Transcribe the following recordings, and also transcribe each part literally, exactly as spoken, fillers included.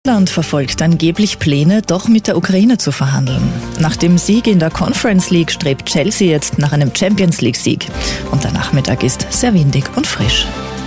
Russland verfolgt angeblich Pläne, doch mit der Ukraine zu verhandeln. Nach dem Sieg in der Conference League strebt Chelsea jetzt nach einem Champions League-Sieg. Und der Nachmittag ist sehr windig und frisch.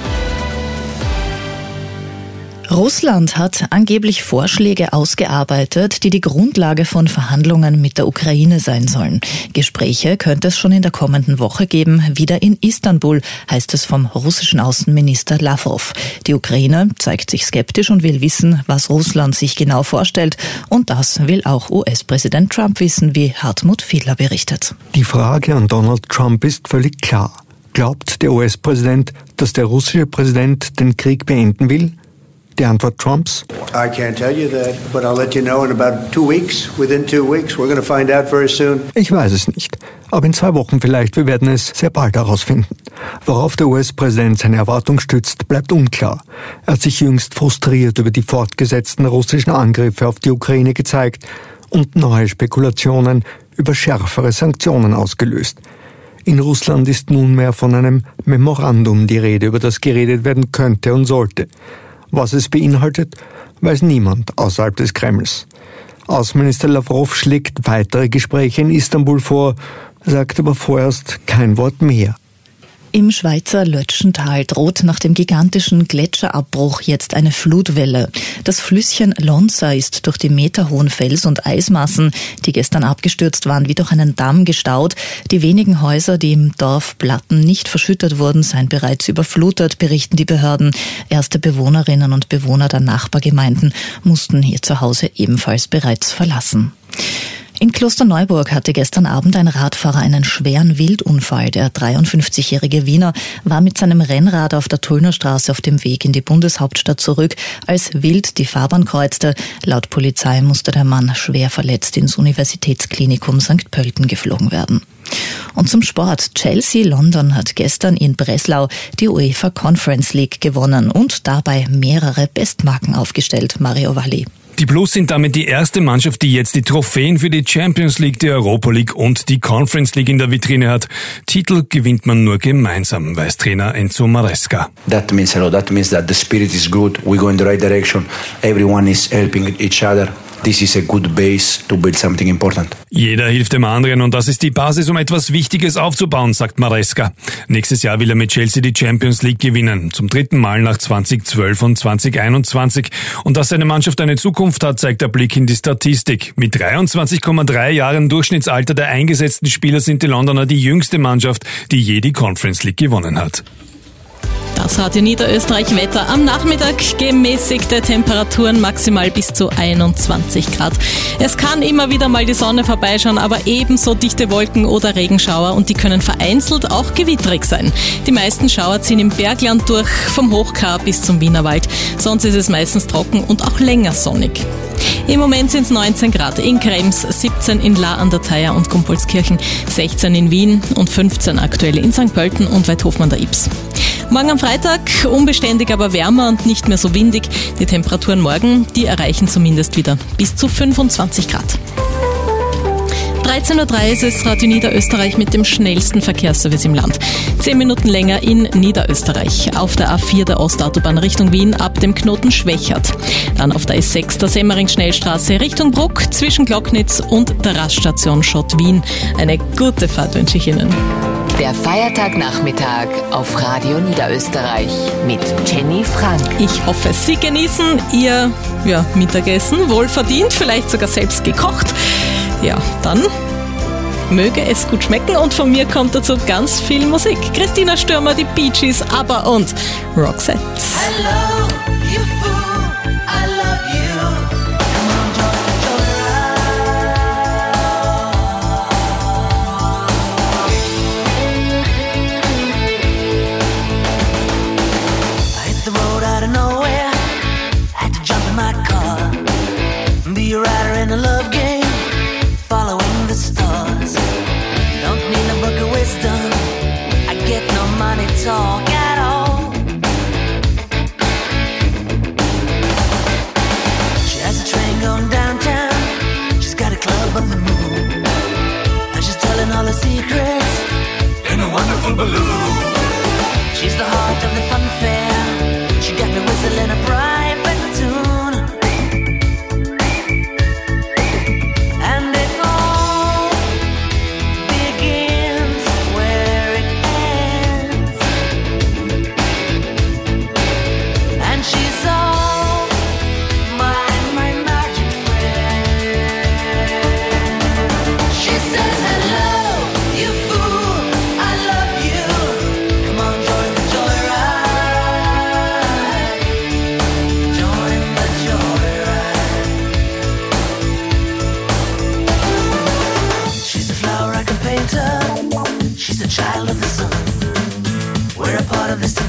Russland hat angeblich Vorschläge ausgearbeitet, die die Grundlage von Verhandlungen mit der Ukraine sein sollen. Gespräche könnte es schon in der kommenden Woche geben, wieder in Istanbul, heißt es vom russischen Außenminister Lavrov. Die Ukraine zeigt sich skeptisch und will wissen, was Russland sich genau vorstellt. Und das will auch U S-Präsident Trump wissen, wie Hartmut Fiedler berichtet. Die Frage an Donald Trump ist völlig klar. Glaubt der U S-Präsident, dass der russische Präsident den Krieg beenden will? Die Antwort Trumps? I can't tell you that, but I'll let you know in about two weeks. Within two weeks, we're going to find out very soon. Ich weiß es nicht, aber in zwei Wochen vielleicht. Wir werden es sehr bald herausfinden. Worauf der U S-Präsident seine Erwartung stützt, bleibt unklar. Er hat sich jüngst frustriert über die fortgesetzten russischen Angriffe auf die Ukraine gezeigt und neue Spekulationen über schärfere Sanktionen ausgelöst. In Russland ist nunmehr von einem Memorandum die Rede, über das geredet werden könnte und sollte. Was es beinhaltet, weiß niemand außerhalb des Kremls. Außenminister Lavrov schlägt weitere Gespräche in Istanbul vor, sagt aber vorerst kein Wort mehr. Im Schweizer Lötschental droht nach dem gigantischen Gletscherabbruch jetzt eine Flutwelle. Das Flüsschen Lonza ist durch die meterhohen Fels- und Eismassen, die gestern abgestürzt waren, wie durch einen Damm gestaut. Die wenigen Häuser, die im Dorf Platten nicht verschüttet wurden, seien bereits überflutet, berichten die Behörden. Erste Bewohnerinnen und Bewohner der Nachbargemeinden mussten ihr Zuhause ebenfalls bereits verlassen. In Klosterneuburg hatte gestern Abend ein Radfahrer einen schweren Wildunfall. Der dreiundfünfzigjährige Wiener war mit seinem Rennrad auf der Tullner Straße auf dem Weg in die Bundeshauptstadt zurück, als wild die Fahrbahn kreuzte. Laut Polizei musste der Mann schwer verletzt ins Universitätsklinikum Sankt Pölten geflogen werden. Und zum Sport. Chelsea London hat gestern in Breslau die UEFA Conference League gewonnen und dabei mehrere Bestmarken aufgestellt. Mario Valli. Die Blues sind damit die erste Mannschaft, die jetzt die Trophäen für die Champions League, die Europa League und die Conference League in der Vitrine hat. Titel gewinnt man nur gemeinsam, weiß Trainer Enzo Maresca. That means a lot. That means that the spirit is good. We go in the right direction. Everyone is helping each other. This is a good base to build something important. Jeder hilft dem anderen und das ist die Basis, um etwas Wichtiges aufzubauen, sagt Maresca. Nächstes Jahr will er mit Chelsea die Champions League gewinnen. Zum dritten Mal nach zweitausendzwölf und zweitausendeinundzwanzig. Und dass seine Mannschaft eine Zukunft hat, zeigt der Blick in die Statistik. Mit dreiundzwanzig Komma drei Jahren Durchschnittsalter der eingesetzten Spieler sind die Londoner die jüngste Mannschaft, die je die Conference League gewonnen hat. Das Radio Niederösterreich Wetter. Am Nachmittag gemäßigte Temperaturen, maximal bis zu einundzwanzig Grad. Es kann immer wieder mal die Sonne vorbeischauen, aber ebenso dichte Wolken oder Regenschauer und die können vereinzelt auch gewitterig sein. Die meisten Schauer ziehen im Bergland durch, vom Hochkar bis zum Wienerwald. Sonst ist es meistens trocken und auch länger sonnig. Im Moment sind es neunzehn Grad in Krems, siebzehn in La an der Thaya und Gumpoldskirchen, sechzehn in Wien und fünfzehn aktuell in Sankt Pölten und Weidhofen an der Ybbs. Morgen am Freitag unbeständig, aber wärmer und nicht mehr so windig. Die Temperaturen morgen, die erreichen zumindest wieder bis zu fünfundzwanzig Grad. dreizehn Uhr drei ist es Radio Niederösterreich mit dem schnellsten Verkehrsservice im Land. Zehn Minuten länger in Niederösterreich. Auf der A vier der Ostautobahn Richtung Wien ab dem Knoten Schwächert. Dann auf der S sechs der Semmering-Schnellstraße Richtung Bruck zwischen Glocknitz und der Raststation Schott Wien. Eine gute Fahrt wünsche ich Ihnen. Der Feiertagnachmittag auf Radio Niederösterreich mit Jenny Frank. Ich hoffe, Sie genießen Ihr ja, Mittagessen, wohlverdient, vielleicht sogar selbst gekocht. Ja, dann möge es gut schmecken und von mir kommt dazu ganz viel Musik. Christina Stürmer, die Bee Gees, ABBA und Roxette. Hello, you fool, I love you. Come on, join the I hit the road out of nowhere, had to jump in my car, be a rider in a love game. Following the stars, don't need a book of wisdom. I get no money talk at all. She has a train going downtown. She's got a club on the moon, and she's telling all her secrets in a wonderful balloon. She's the heart of the fun fair. She got me whistling a private tune.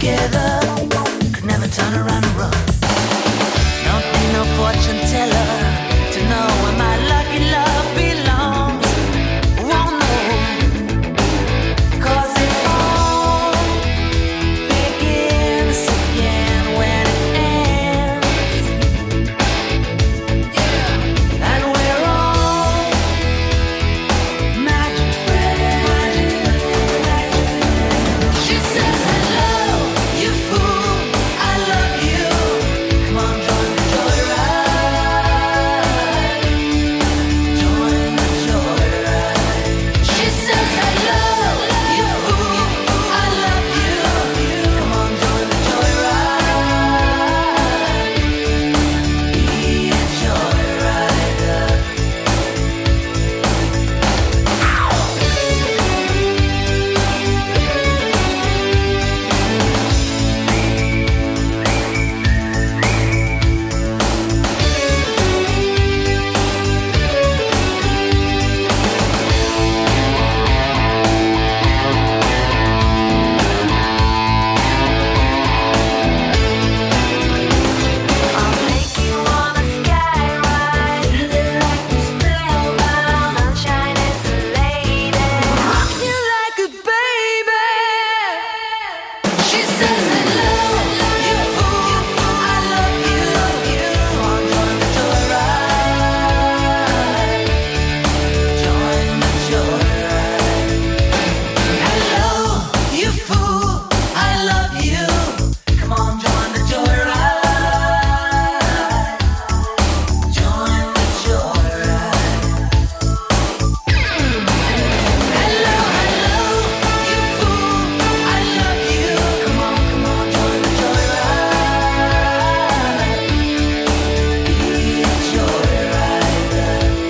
together, could never turn around and run. Don't need no fortune teller to know where my lucky love belongs. Won't know, 'cause it all begins again when it ends. Yeah. And we're all magic friends. She says, hello, you fool, I love you. Come on, join the joyride. Join the joyride. She says, hello, you fool, I love you. Come on, join the joyride. Be a joyrider. I'll take you on a sky ride, like a spellbound. Sunshine is the lady, rocks you like a baby. She says, hello, you fool, I love you. Come on, join the joyride. Join the joyride. Hello, you fool, I love you. Come on, join the joyride. Join the joyride. Hello, hello, you fool, I love you. Come on, come on, join the joyride. Be a joyrider.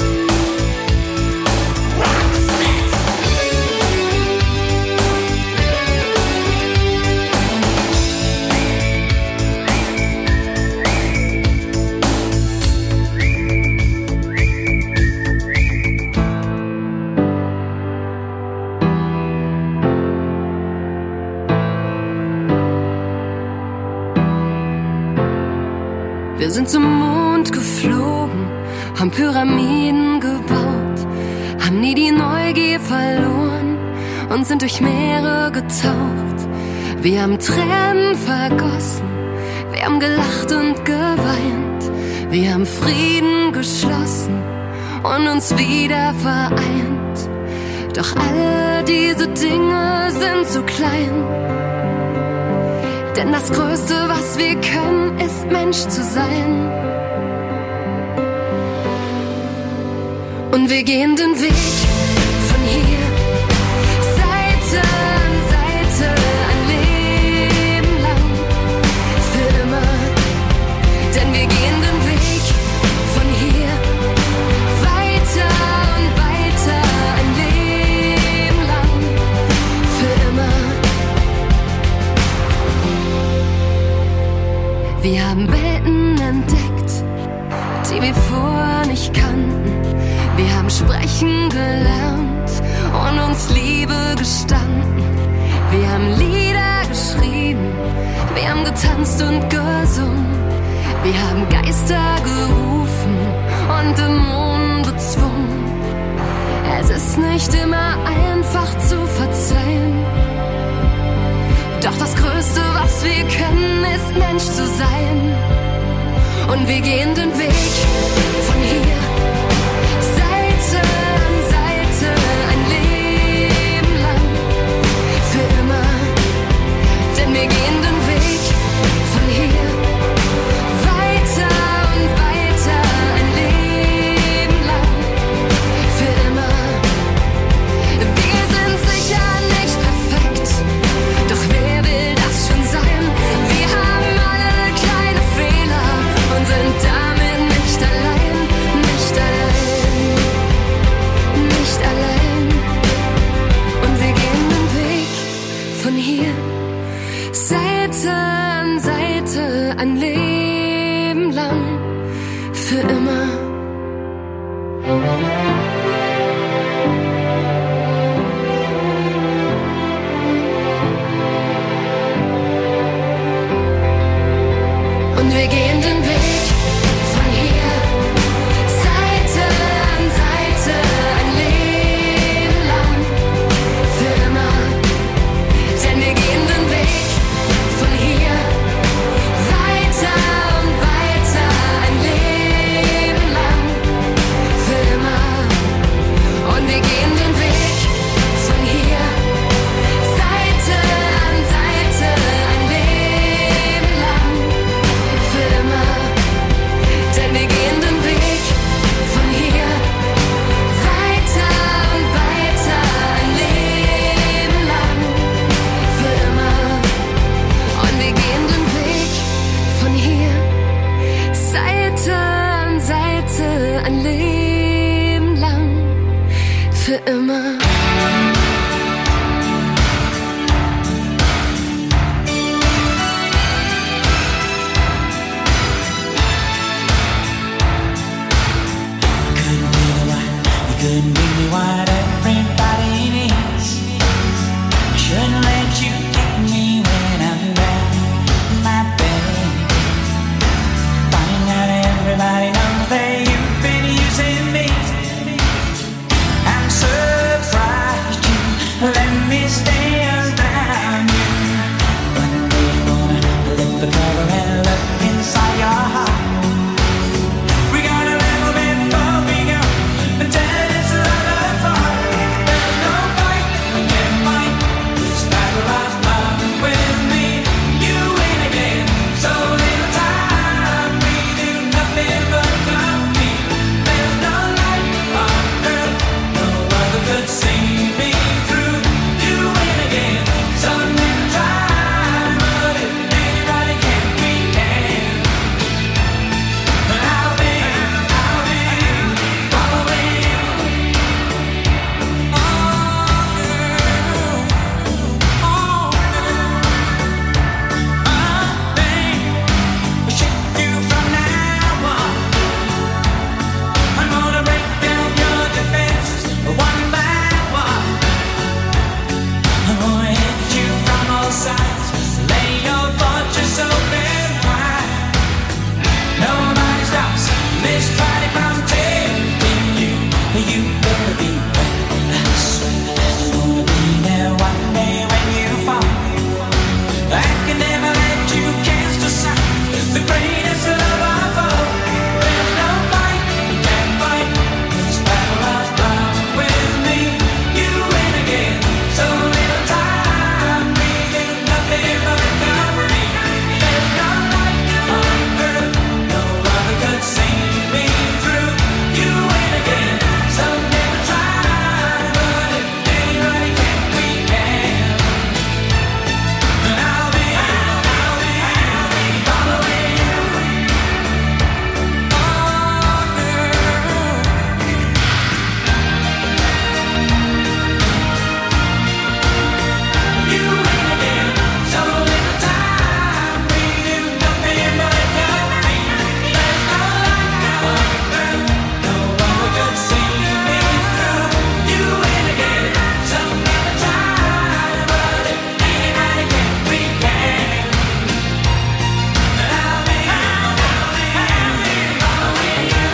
Wir sind zum Mond geflogen, haben Pyramiden gebaut, haben nie die Neugier verloren und sind durch Meere getaucht. Wir haben Tränen vergossen, wir haben gelacht und geweint, wir haben Frieden geschlossen und uns wieder vereint. Doch alle diese Dinge sind zu klein. Denn das Größte, was wir können, ist Mensch zu sein. Und wir gehen den Weg von hier, Seite an Seite, ein Leben lang, für immer. Denn wir gehen den Weg von hier, weiter und weiter, ein Leben lang, für immer. Wir haben Welten entdeckt, die wir vorher nicht kannten. Wir haben sprechen gelernt und uns Liebe gestanden. Wir haben Lieder geschrieben, wir haben getanzt und gesungen. Wir haben Geister gerufen und Dämonen bezwungen. Es ist nicht immer einfach zu verzeihen. Doch das Größte, was wir können, ist Mensch zu sein. Und wir gehen den Weg von hier, Seite an Seite, ein Leben lang, für immer. Denn wir gehen den Weg von hier, weiter und weiter, ein Leben lang, für immer. Wir sind sicher nicht perfekt, doch wer will das schon sein? Wir haben alle kleine Fehler und sind damit nicht allein, nicht allein, nicht allein. Und wir gehen den Weg von hier, Seite an Seite, ein Leben lang, für immer. immer. Couldn't give me what everybody needs. I shouldn't let you get me when I'm down, my baby. Finding out everybody knows that you've been using me. I'm surprised you let me stay around you. One day I'm gonna lift the cover and look inside your heart. We got a little bit before we go. And tell it's love apart. There's no fight, we can't fight. This battle I've fought with me. You win again. So little time, we do nothing but compete. There's no life on earth, no other could see me through. You win again. So little time, but if anybody can, we can. And I'll be, I'll be following you. This party from taking you. You better be ready. I swear I'm gonna be there one day when you fall. I can never let you cast aside the greatest love of all. There's no fight, you can't fight this battle I've fought with me. You win again. So little time, we do nothing but company. There's no life on earth, no other could see me through. You win again. So never try, but if anybody can, we can. And I'll be, I'll be, I'll be following you. Oh, girl. You win again. So little time, we do nothing but compete. There's no life on earth, no one could see me through. You win again. So never time, but if anybody can, we can. And I'll be, I'll be, I'll be following you.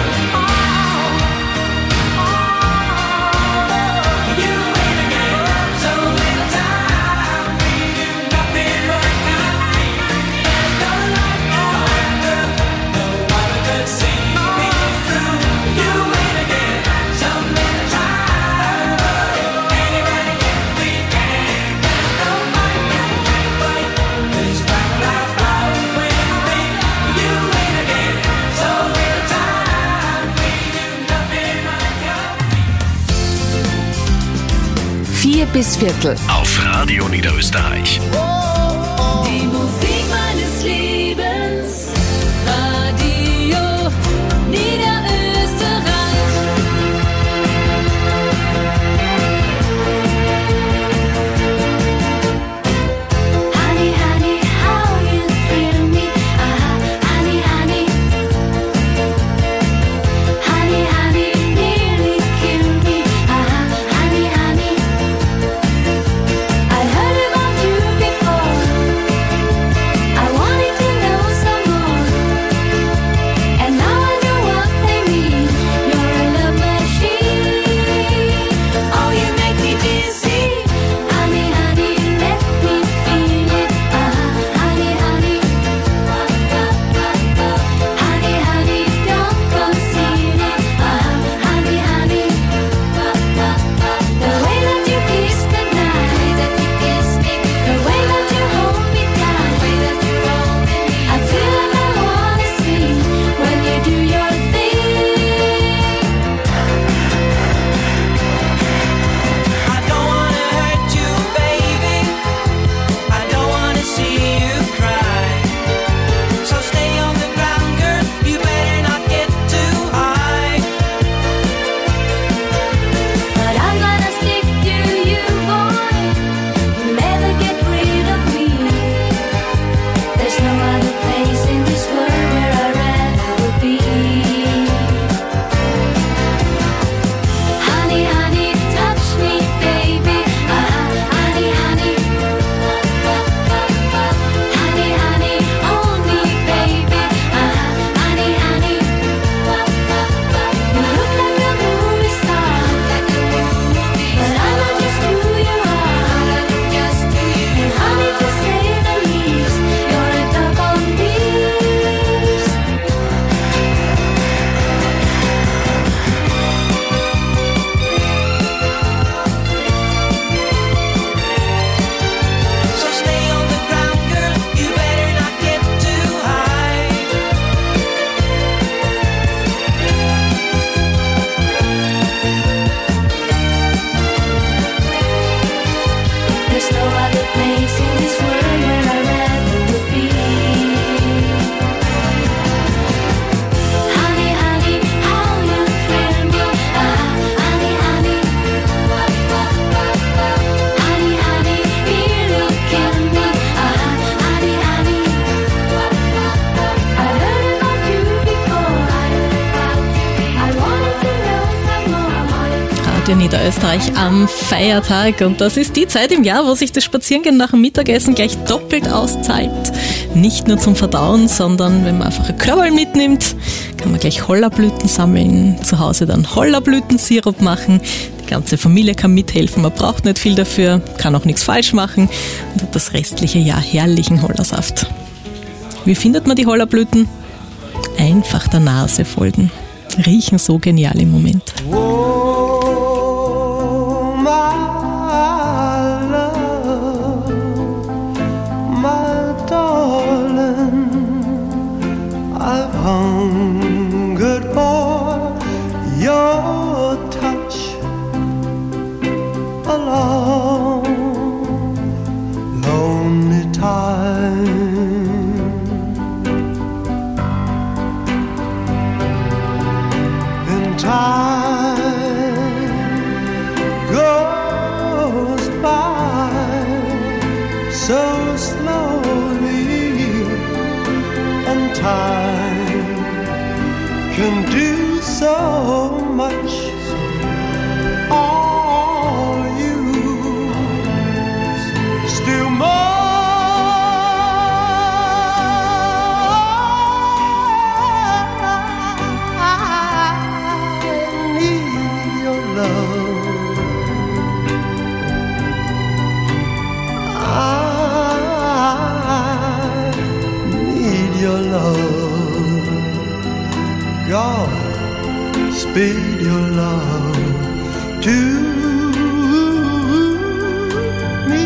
You win again. So little time, we do nothing but compete. There's no life on earth, no one could see me through. You win again. So little time, but if anybody can, we can. There's no fight, we can't fight this battle I've fought with me. You win again. So little time, we do nothing but compete. vier bis Viertel. Auf Radio Niederösterreich. Die Musik meines Lebens, Radio Niederösterreich. Honey, honey, how you thrill me, ah, honey, honey. Honey, honey, nearly kill me, ah, honey, honey. I heard about you before. Radio Niederösterreich am Feiertag und das ist die Zeit im Jahr, wo sich das Spazierengehen nach dem Mittagessen gleich doppelt auszahlt. Nicht nur zum Verdauen, sondern wenn man einfach ein Körnerl mitnimmt, kann man gleich Hollerblüten sammeln, zu Hause dann Hollerblütensirup machen. Die ganze Familie kann mithelfen, man braucht nicht viel dafür, kann auch nichts falsch machen und hat das restliche Jahr herrlichen Hollersaft. Wie findet man die Hollerblüten? Einfach der Nase folgen. Riechen so genial im Moment. Oh, my love, my darling, I've hungered for your touch a long, lonely time. Time goes by so slowly, and time can do so much. All you still more. God, speed your love to me.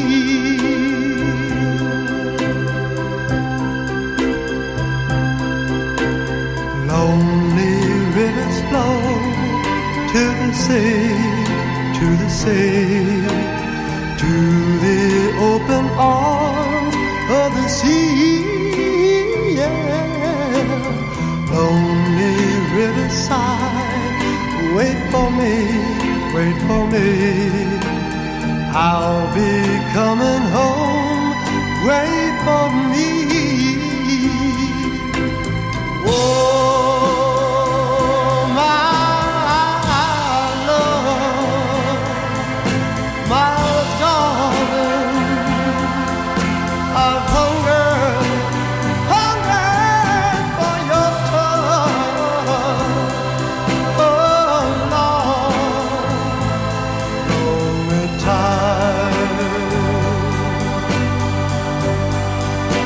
Lonely rivers flow to the sea, to the sea, to the open arms of the sea. Yeah. Lonely riverside, wait for me, wait for me. I'll be coming home, wait for me. Oh, my love, my darling, I've hungered, hungered for your touch. Oh, Lord, lonely time.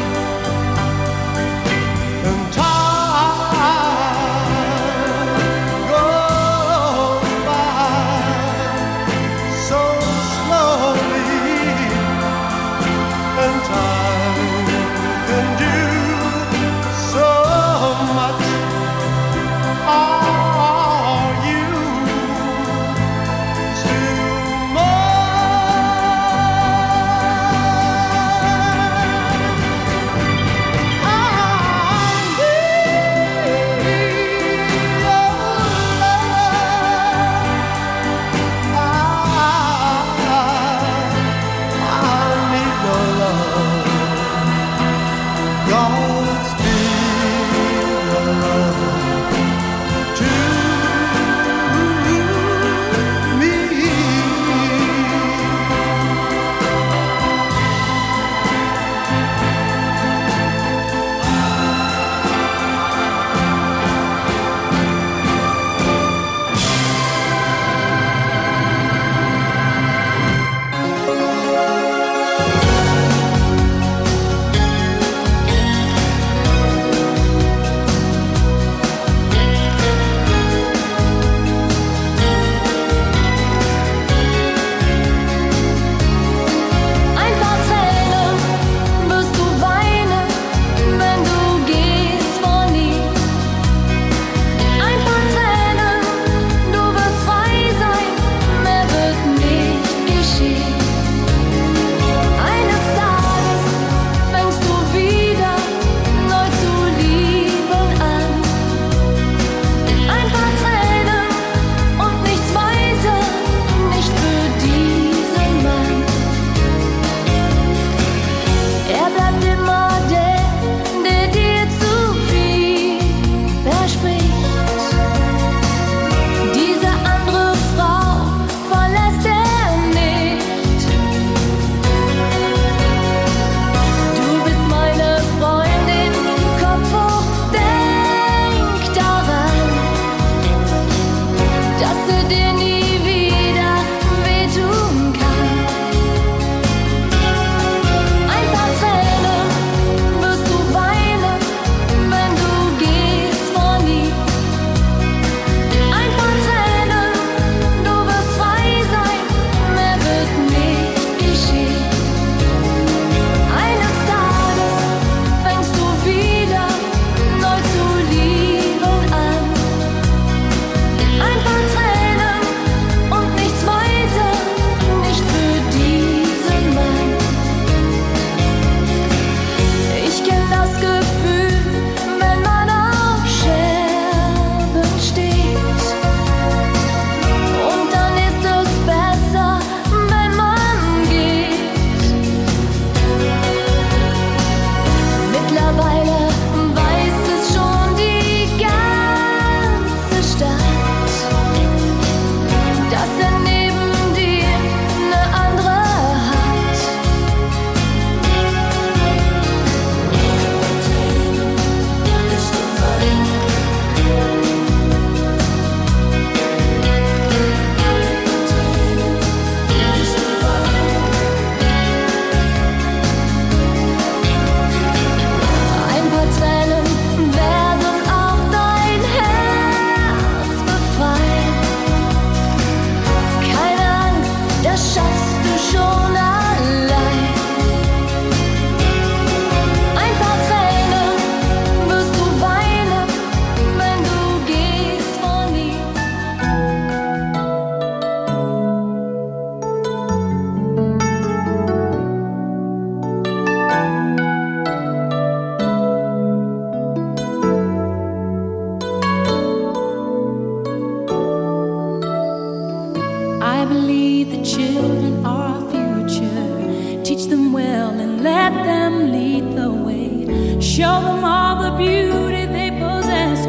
children are our future. Teach them well and let them lead the way. Show them all the beauty they possess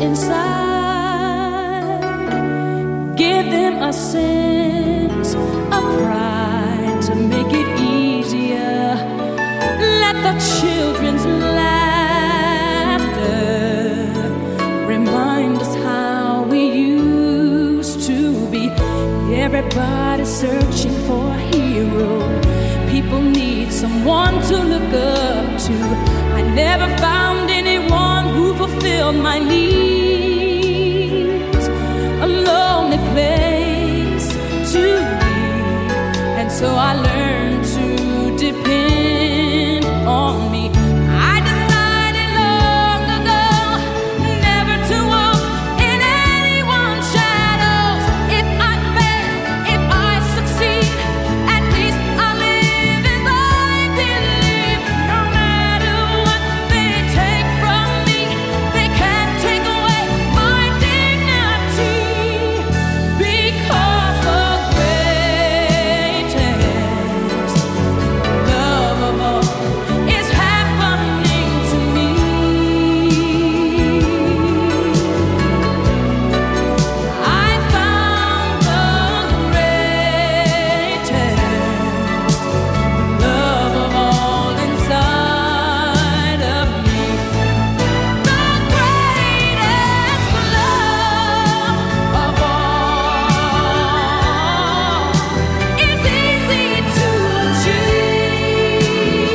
inside. Give them a sense of pride to make it easier. Let the children's laughter remind us how we used to be. Everybody's searching for a hero. People need someone to look up to. I never found anyone who fulfilled my needs. A lonely place to be, and so I learned to depend on me. I decided long ago never to walk in anyone's shadows. If I fail, if I succeed, at least I live as I believe. No matter what they take from me, they can't take away my dignity. Because the greatest love of all is happening to me. I found the greatest love of all inside of me. The greatest love of all is easy to achieve.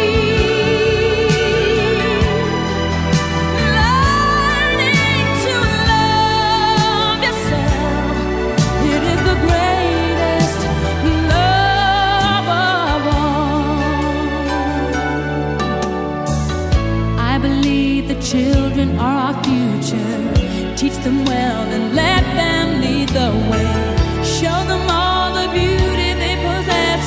Learning to love yourself, it is the greatest love of all. I believe the children are our future. Teach them well and let them lead the way. Show them all the beauty they possess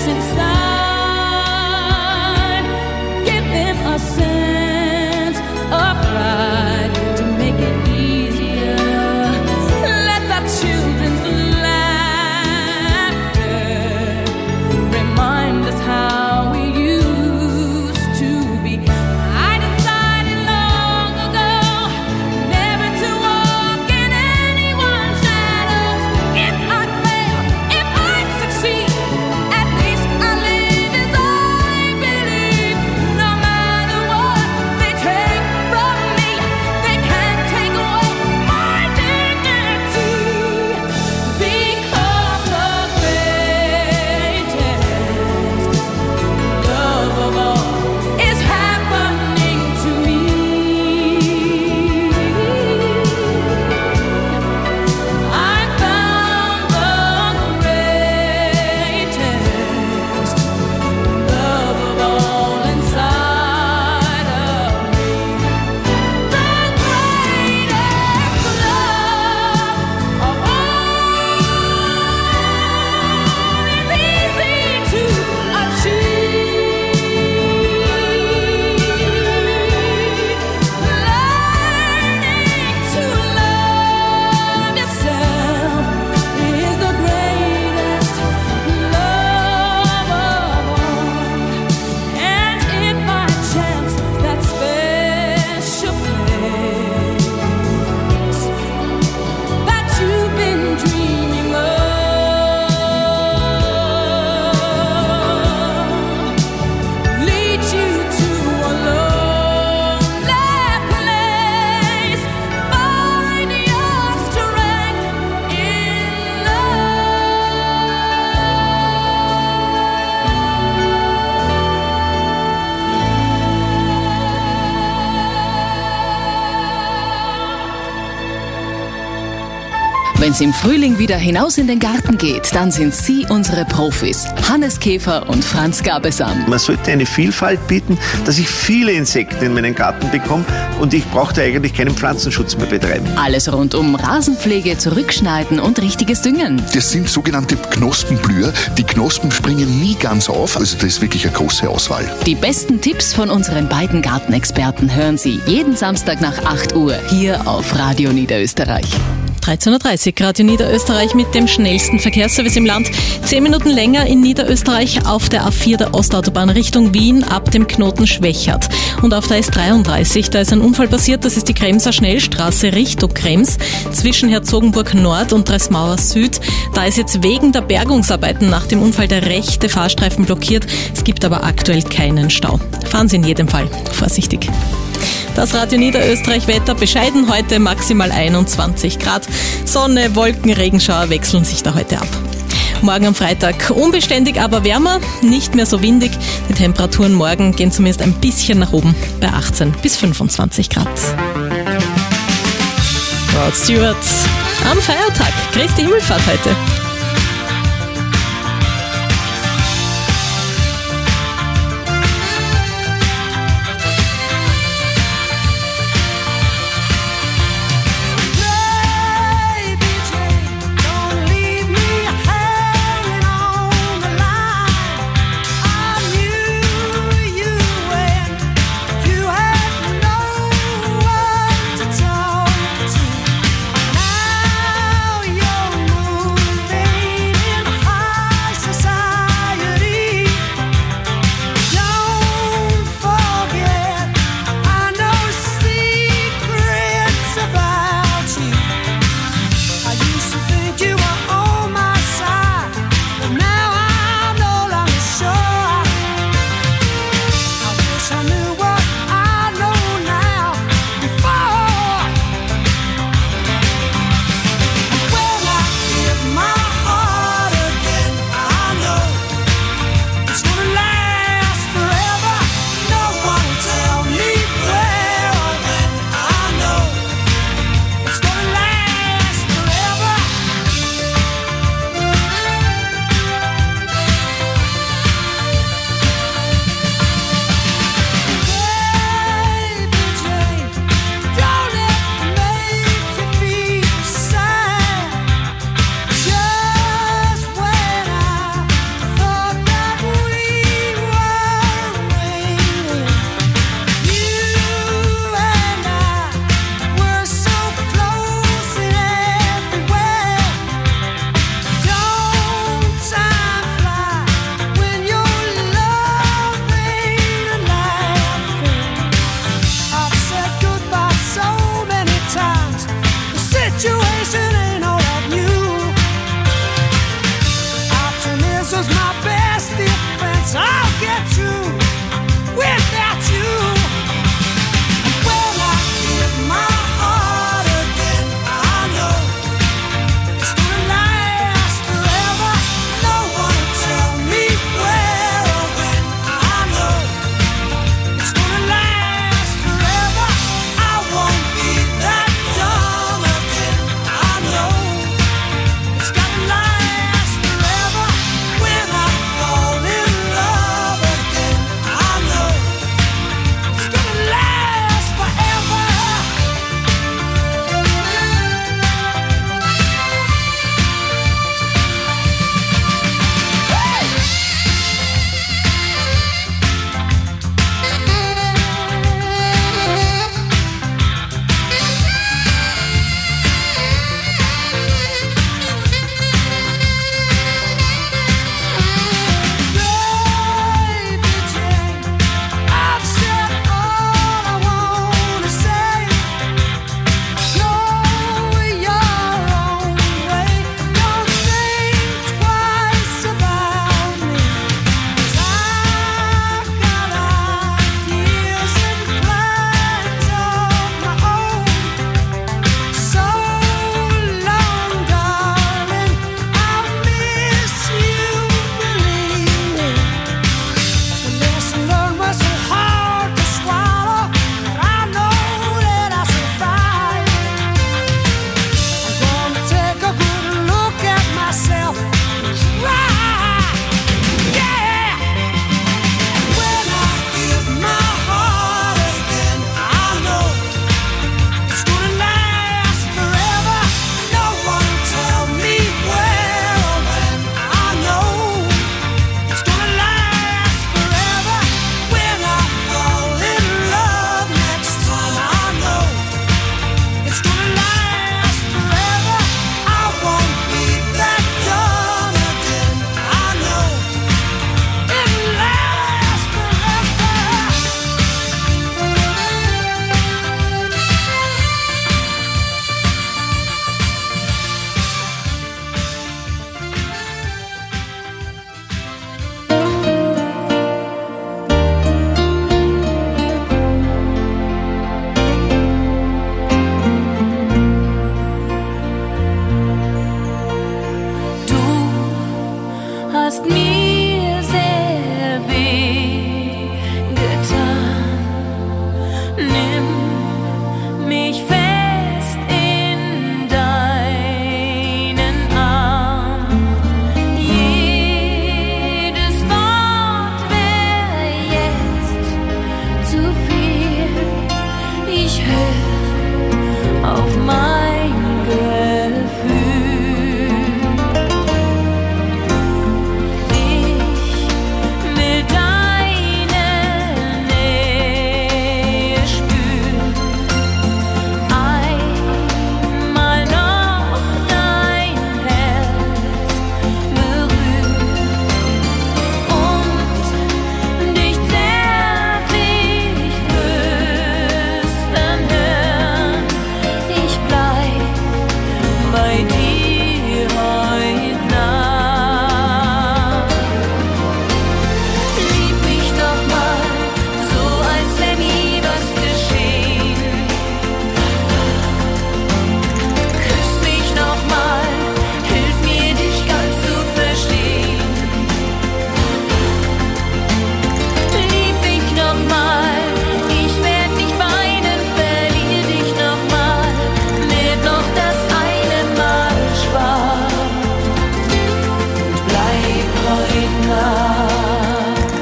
inside. Give them a sense of pride to make it easier. Let the children's laughter remind us how we used to be. I decided long ago never to walk in anyone's shadows. If I fail, if I succeed, at least I live as I believe. No matter what they take from me, they can't take away my dignity. Because the greatest love of all is happening to me. I found the greatest love of all inside of me. The greatest love of all is easy to achieve. Learning to love yourself is the greatest love of all. And if by chance that special place that you've been dreaming of leads you to a lonely place, find your strength in Wenn's im Frühling wieder hinaus in den Garten geht, dann sind Sie unsere Profis. Hannes Käfer und Franz Gabesam. Man sollte eine Vielfalt bieten, dass ich viele Insekten in meinen Garten bekomme und ich brauchte eigentlich keinen Pflanzenschutz mehr betreiben. Alles rund um Rasenpflege, Zurückschneiden und richtiges Düngen. Das sind sogenannte Knospenblüher. Die Knospen springen nie ganz auf, also das ist wirklich eine große Auswahl. Die besten Tipps von unseren beiden Gartenexperten hören Sie jeden Samstag nach acht Uhr hier auf Radio Niederösterreich. dreizehn Uhr dreißig, Radio Niederösterreich mit dem schnellsten Verkehrsservice im Land. Zehn Minuten länger in Niederösterreich auf der A vier der Ostautobahn Richtung Wien ab dem Knoten Schwechat. Und auf der S dreiunddreißig, da ist ein Unfall passiert, das ist die Kremser Schnellstraße Richtung Krems zwischen Herzogenburg Nord und Dresmauer Süd. Da ist jetzt wegen der Bergungsarbeiten nach dem Unfall der rechte Fahrstreifen blockiert. Es gibt aber aktuell keinen Stau. Fahren Sie in jedem Fall vorsichtig. Das Radio Niederösterreich Wetter bescheiden heute, maximal einundzwanzig Grad. Sonne, Wolken, Regenschauer wechseln sich da heute ab. Morgen am Freitag unbeständig, aber wärmer, nicht mehr so windig. Die Temperaturen morgen gehen zumindest ein bisschen nach oben bei achtzehn bis fünfundzwanzig Grad. Rod Stewart am Feiertag, Christi Himmelfahrt heute. Now you're moving hast mir sehr weh getan. Nimm mich fest in deinen Arm. Jedes Wort wäre jetzt zu viel. Ich höre auf mein Gefühl. Ich will deine Nähe spüren. Einmal noch dein Herz berühren und dich zärtlich flüstern hören. Ich bleib bei dir heut Nacht. Lieb mich doch mal, so als wär nie was geschehen. Küss mich noch mal, hilf mir dich ganz zu verstehen. Lieb mich noch mal, ich werd nicht weinen, verlier dich noch mal, werd noch das eine Mal schwach und bleib heut Nacht.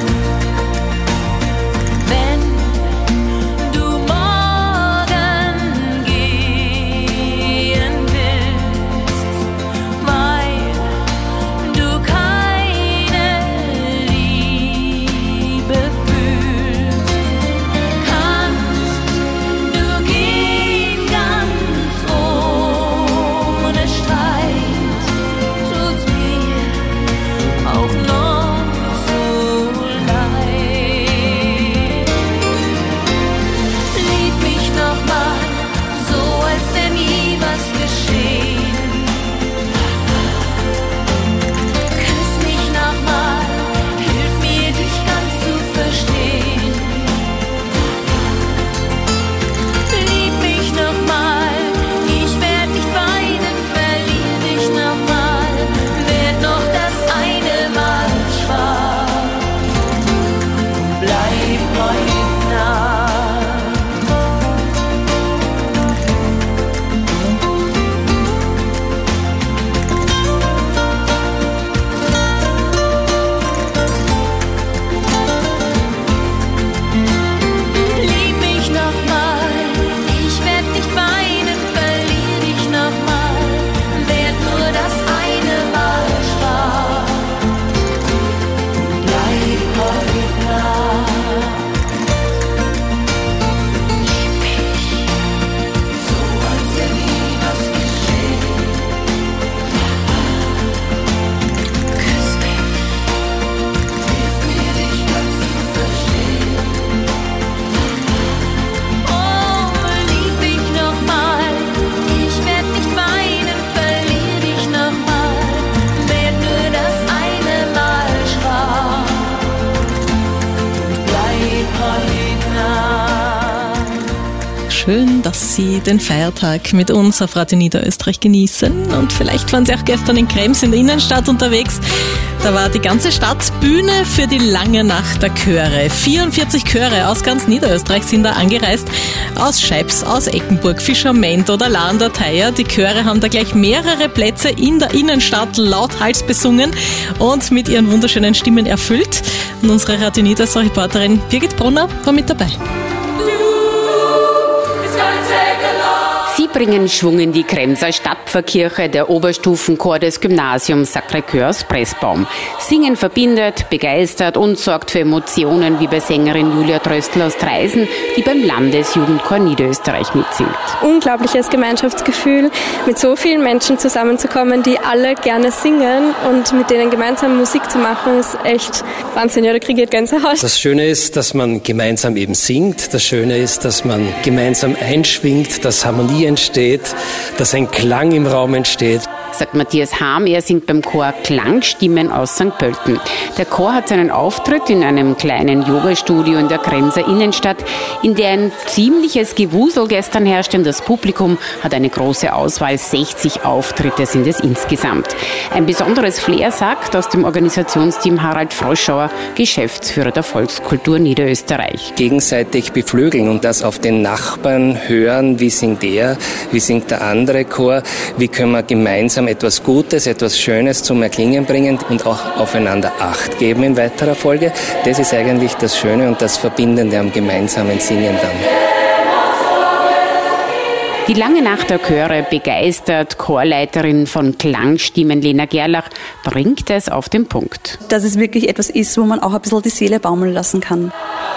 Wenn du morgen gehen willst, weil du keine Liebe fühlst, kannst du gehen ganz ohne Streit. Tut's mir auch noch so leid. Lieb mich noch mal, so als wär nie was geschehen. Küss mich noch mal, hilf mir dich ganz zu verstehen. Lieb mich noch mal, ich werd nicht weinen, verlier dich noch mal, werd noch das eine Mal schwach und bleib heut Nacht. Lieb mich noch mal, ich werd nicht weinen, verlier dich noch mal, werd nur das eine Mal schwach und bleib heut Nacht. Lieb mich, so als wär nie was geschehen. Küss mich, hilf mir dich ganz zu verstehen. Oh, lieb mich noch mal, ich werd nicht weinen, verlier dich noch mal, werd nur das eine Mal schwach und bleib heut Nacht. Schön, dass Sie den Feiertag mit uns auf Radio Niederösterreich genießen. Und vielleicht waren Sie auch gestern in Krems in der Innenstadt unterwegs. Da war die ganze Stadt Bühne für die lange Nacht der Chöre. vierundvierzig Chöre aus ganz Niederösterreich sind da angereist. Aus Scheibs, aus Eckenburg, Fischerment oder Lahn der Theier. Die Chöre haben da gleich mehrere Plätze in der Innenstadt lauthals besungen und mit ihren wunderschönen Stimmen erfüllt. Und unsere Radio Niederösterreich-Reporterin Birgit Brunner war mit dabei. Sie bringen Schwung in die Kremser Stadtpfarrkirche, der Oberstufenchor des Gymnasiums Sacré-Cœurs Pressbaum. Singen verbindet, begeistert und sorgt für Emotionen, wie bei Sängerin Julia Tröstl aus Traisen, die beim Landesjugendchor Niederösterreich mitsingt. Unglaubliches Gemeinschaftsgefühl, mit so vielen Menschen zusammenzukommen, die alle gerne singen und mit denen gemeinsam Musik zu machen, ist echt Wahnsinn. Ja, da kriege ich Gänsehaut. Das Schöne ist, dass man gemeinsam eben singt. Das Schöne ist, dass man gemeinsam einschwingt, dass Harmonie entsteht, dass ein Klang im Raum entsteht. sagt Matthias Hamm. Er singt beim Chor Klangstimmen aus Sankt Pölten. Der Chor hat seinen Auftritt in einem kleinen Yoga-Studio in der Grenzer Innenstadt, in der ein ziemliches Gewusel gestern herrschte. Und das Publikum hat eine große Auswahl. sechzig Auftritte sind es insgesamt. Ein besonderes Flair, sagt aus dem Organisationsteam Harald Froschauer, Geschäftsführer der Volkskultur Niederösterreich. Gegenseitig beflügeln und das auf den Nachbarn hören, wie singt er, wie singt der andere Chor, wie können wir gemeinsam etwas Gutes, etwas Schönes zum Erklingen bringen und auch aufeinander Acht geben in weiterer Folge. Das ist eigentlich das Schöne und das Verbindende am gemeinsamen Singen dann. Die lange Nacht der Chöre begeistert. Chorleiterin von Klangstimmen Lena Gerlach bringt es auf den Punkt. Dass es wirklich etwas ist, wo man auch ein bisschen die Seele baumeln lassen kann.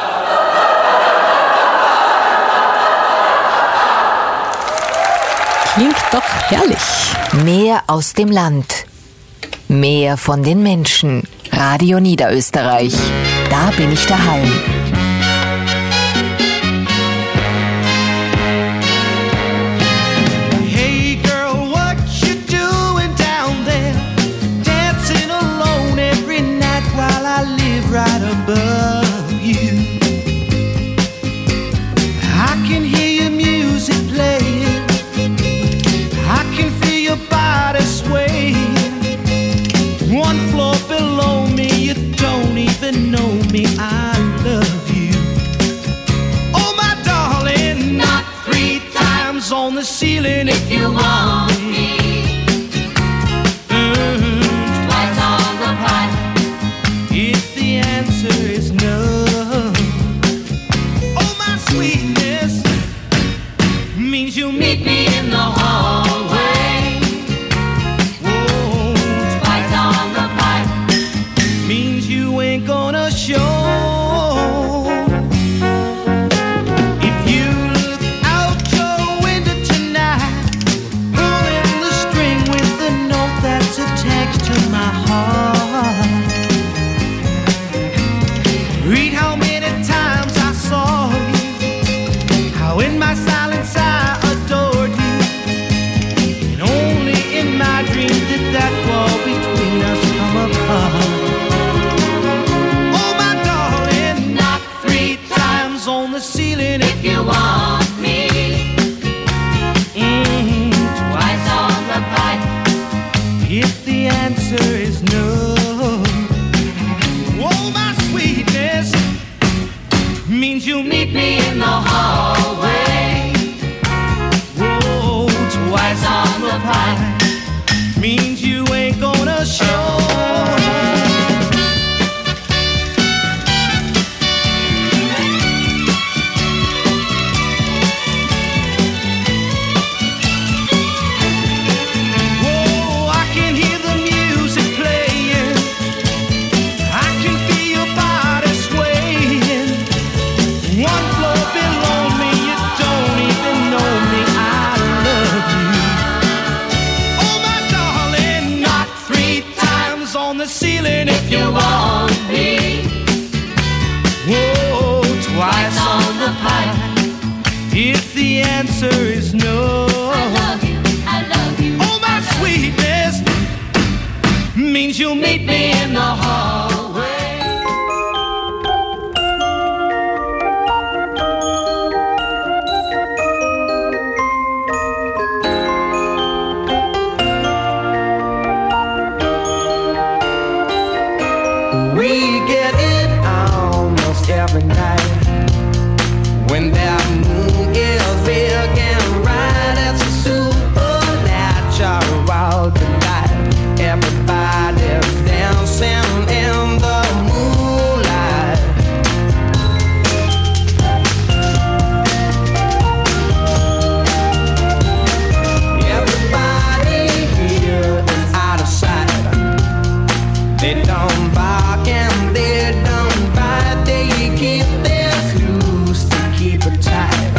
Klingt doch herrlich. Mehr aus dem Land. Mehr von den Menschen. Radio Niederösterreich. Da bin ich daheim. Right above you, I can hear your music playing, I can feel your body swaying. One floor below me, you don't even know me. I love you, oh my darling. Not three times on the ceiling if you want me. They don't bite, they keep their clues to keep it tight.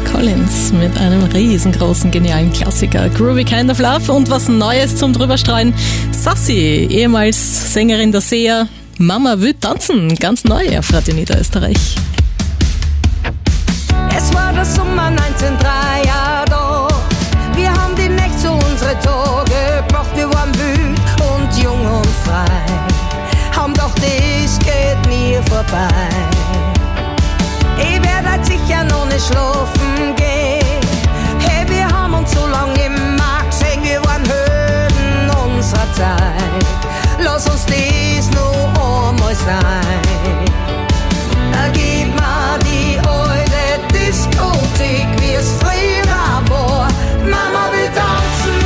Collins mit einem riesengroßen, genialen Klassiker. Groovy Kind of Love und was Neues zum Drüberstreuen. Sassi, ehemals Sängerin der Seher. Mama will tanzen, ganz neu auf Radio Niederösterreich. Es war der Sommer neunzehnhundertdreiundachtzig, wir haben die Nächte zu unsere Tage gebracht, wir waren wild und jung und frei, haben doch das geht nie vorbei. Ich werd halt sicher noch nicht schlafen gehen, hey, wir haben uns so lange immer gesehen, wir waren Helden unserer Zeit, lass uns das noch einmal sein. Gib mir die alte Diskothek, wie es früher war. Mama will tanzen,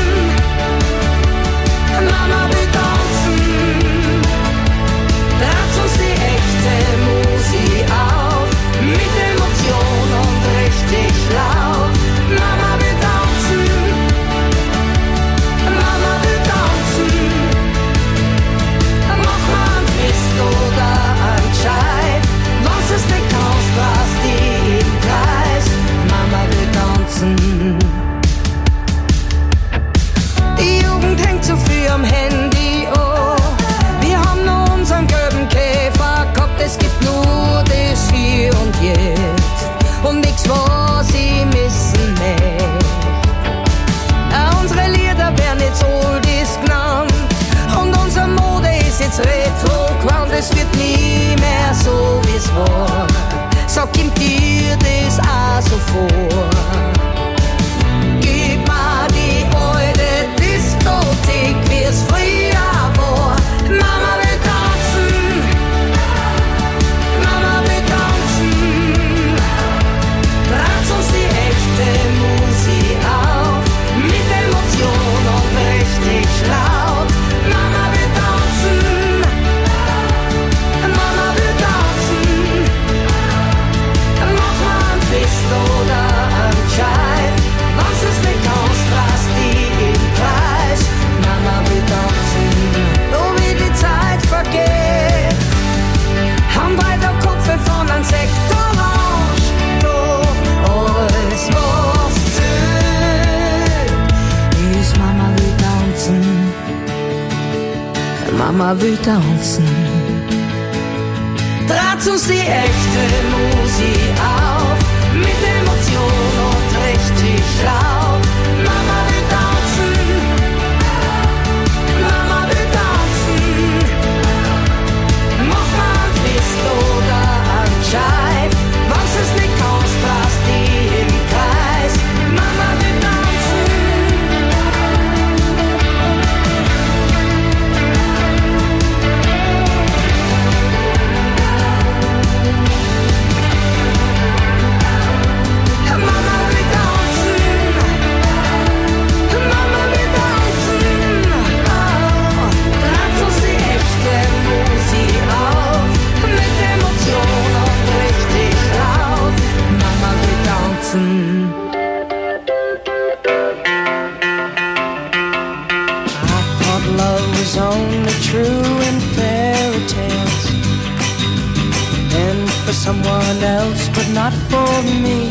Mama will tanzen. Tanz uns die echte Musik auf, mit Emotion und richtig laut. Mama will tanzen, Mama will tanzen. Mach mal ein Twist oder ein Jive, was es nicht kannst, was die im Kreis. Mama will tanzen. Die Jugend hängt zu viel am Handy, oh. Wir haben nur unseren gelben Käfer gehabt, es gibt nur das Hier und Jetzt und nichts, was ich missen möchte. Äh, unsere Lieder werden jetzt Oldies genannt und unsere Mode ist jetzt Retro gewandt. Es wird nie mehr so, wie es war. Sag, kommt dir das auch so vor? Gib mir die alte Diskothek, wie es früher war. Mama will tanzen, Mama will tanzen. Tanz uns die echte Musik auf, mit Emotion und richtig laut. Mama will tanzen, Mama will tanzen. Mach mal ein Twist oder ein Jive, was es nicht kannst, lass die im Kreis. Mama will tanzen, oh wie die Zeit vergeht. Haben weiter Kopfe von einem Sektorange, doch alles was zählt ist Mama will tanzen, Mama will tanzen. Trat uns die echte Musik auf, mit Emotion und richtig laut. Mama will tanzen, Mama will tanzen. Mach mal ein Twist oder ein Jive, was es nicht kannst, lass die im Kreis. Mama will tanzen. Mama will tanzen, Mama will tanzen. Oh, tanz uns die echte Musik auf, mit Emotion und richtig laut. Mama will tanzen. I thought love was only true in fairy tales, and for someone else, but not for me.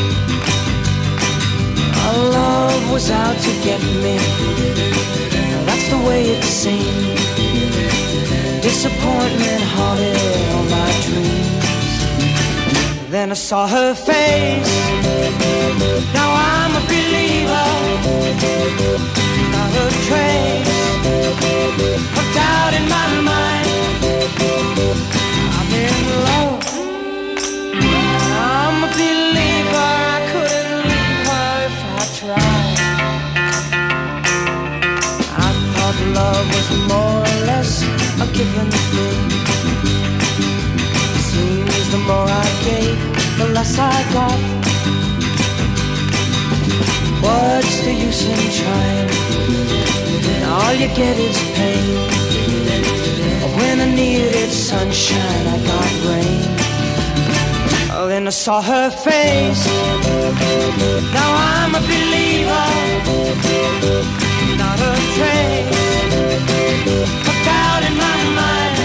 Our love was out to get me, that's the way it seemed. Disappointment haunted all my dreams. Then I saw her face, now I'm a believer. Not a trace of doubt in my mind. I'm in love, I'm a believer. I couldn't leave her if I tried. I thought love was more or less a given thing. Seems the more I gave, the less I got. What's the use in trying? All you get is pain. When I needed sunshine, I got rain. Oh, then I saw her face, now I'm a believer. Not a trace of doubt in my mind.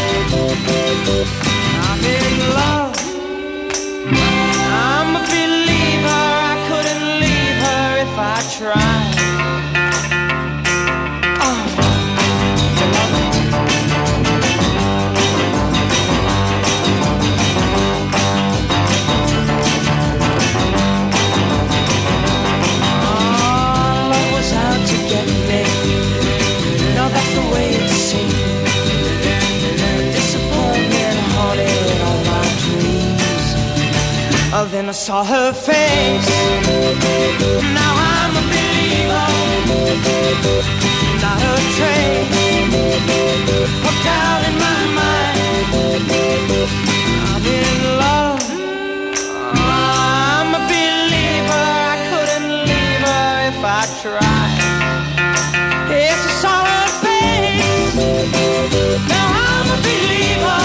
I'm in love, I'm a believer. I could saw her face. Now I'm a believer, not a trace of doubt in my mind. I'm in love, I'm a believer. I couldn't leave her if I tried. Yes, I saw her face. Now I'm a believer,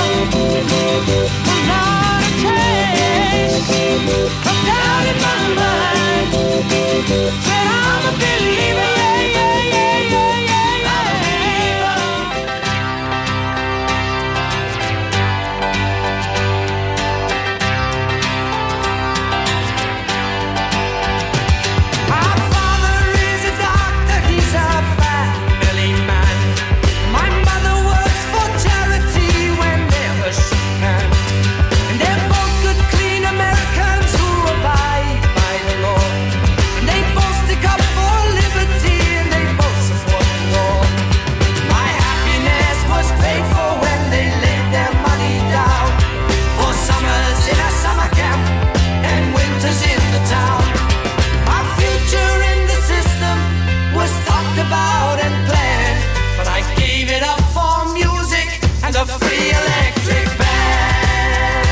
not a trace of doubt in my mind. Said I'm a believer, yeah, yeah, yeah, yeah, yeah, yeah. Our father is a doctor, he's a family man. My mother works for charity whenever she can. And they're both good, clean Americans who abide by the law. And they both stick up for liberty and they both support the war. My happiness was paid for when they laid their money down. For summers in a summer camp and winters in the town. Our future in the system was talked about and planned, but I gave it up for music and a free electric band.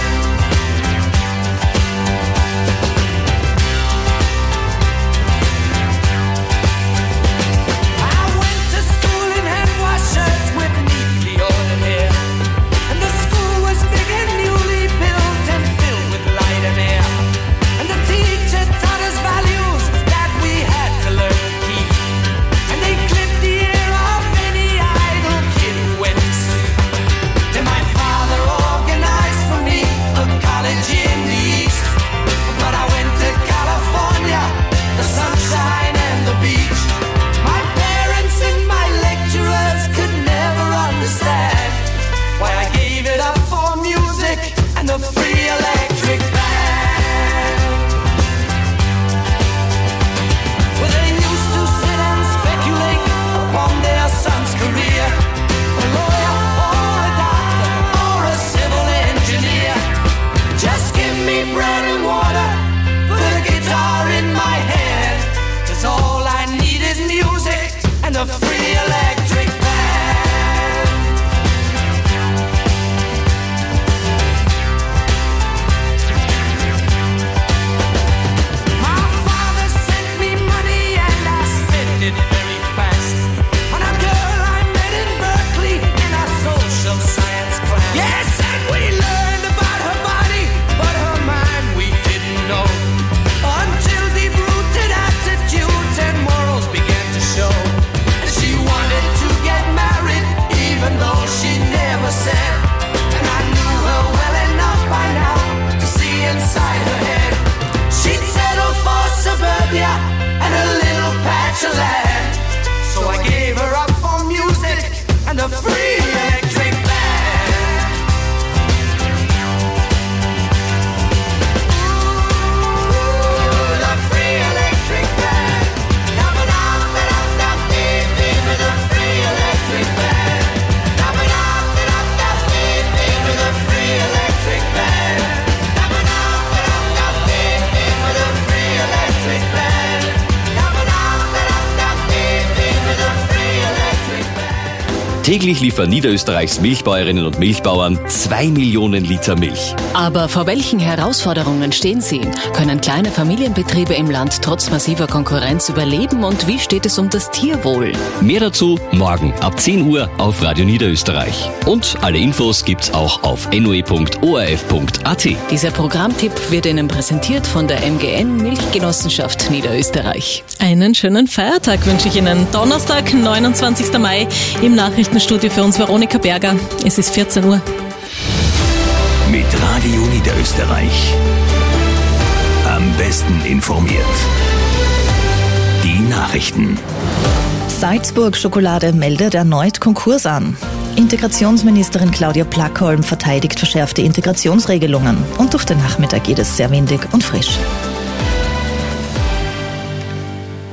I went to school in hand-wash shirts with neatly ordered hair, and the school was big and newly built and filled with light and air. And the teacher taught us values that we had to learn to keep. And they clipped the ear of any idle kid who went to sleep. Then my father organized for me a college in the East. But I went to California, the sunshine and the beach. My parents and my lecturers could never understand why I gave it up for music and the free electric band. Well, they used to sit and speculate upon their son's career. A lawyer or a doctor or a civil engineer. Just give me bread and water, put a guitar in my hand. 'Cause all I need is music and a free electric band. My father sent me money and I spent it very fast on a girl I met in Berkeley in a social science class. Yes, and we learned about her body, but her mind we didn't know until deep-rooted attitudes and morals began to show. And she wanted to get married even though she never said. And I knew her well enough by now to see inside her head. She'd settle for suburbia and a little patch of land. So I gave her up for music and a free electric band. Ooh, the free electric band. Dum-a-dum-da-dum-dum-dee-dee with a free electric band. Dum-a-dum-da-dum-dum-dee-dee with a free electric band. Dum-a-dum-da-dum-dum-dee-dee with a free electric band. Dum-a-dum-da-dum-dum-dee-dee with a free electric band. Täglich liefern Niederösterreichs Milchbäuerinnen und Milchbauern zwei Millionen Liter Milch. Aber vor welchen Herausforderungen stehen sie? Können kleine Familienbetriebe im Land trotz massiver Konkurrenz überleben und wie steht es um das Tierwohl? Mehr dazu morgen ab zehn Uhr auf Radio Niederösterreich. Und alle Infos gibt's auch auf n o e punkt o r f punkt a t. Dieser Programmtipp wird Ihnen präsentiert von der M G N Milchgenossenschaft Niederösterreich. Einen schönen Feiertag wünsche ich Ihnen. Donnerstag, neunundzwanzigsten Mai, im Nachrichtenstudio für uns Veronika Berger. Es ist vierzehn Uhr. Mit Radio Niederösterreich. Am besten informiert. Die Nachrichten. Salzburg Schokolade meldet erneut Konkurs an. Integrationsministerin Claudia Plackholm verteidigt verschärfte Integrationsregelungen. Und durch den Nachmittag geht es sehr windig und frisch.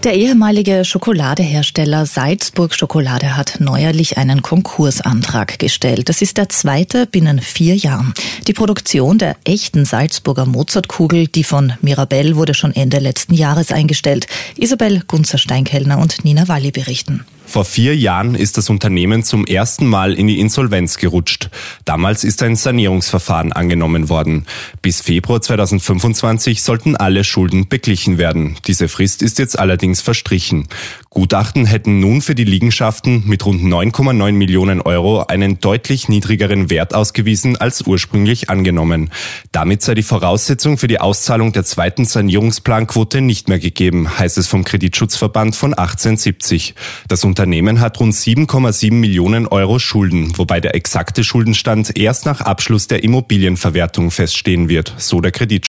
Der ehemalige Schokoladehersteller Salzburg Schokolade hat neuerlich einen Konkursantrag gestellt. Das ist der zweite binnen vier Jahren. Die Produktion der echten Salzburger Mozartkugel, die von Mirabell, wurde schon Ende letzten Jahres eingestellt. Isabel Gunzer-Steinkellner und Nina Walli berichten. Vor vier Jahren ist das Unternehmen zum ersten Mal in die Insolvenz gerutscht. Damals ist ein Sanierungsverfahren angenommen worden. Bis Februar zweitausendfünfundzwanzig sollten alle Schulden beglichen werden. Diese Frist ist jetzt allerdings verstrichen. Gutachten hätten nun für die Liegenschaften mit rund neun Komma neun Millionen Euro einen deutlich niedrigeren Wert ausgewiesen als ursprünglich angenommen. Damit sei die Voraussetzung für die Auszahlung der zweiten Sanierungsplanquote nicht mehr gegeben, heißt es vom Kreditschutzverband von achtzehnhundertsiebzig. Das Unternehmen hat rund sieben Komma sieben Millionen Euro Schulden, wobei der exakte Schuldenstand erst nach Abschluss der Immobilienverwertung feststehen wird, so der Kreditschutz.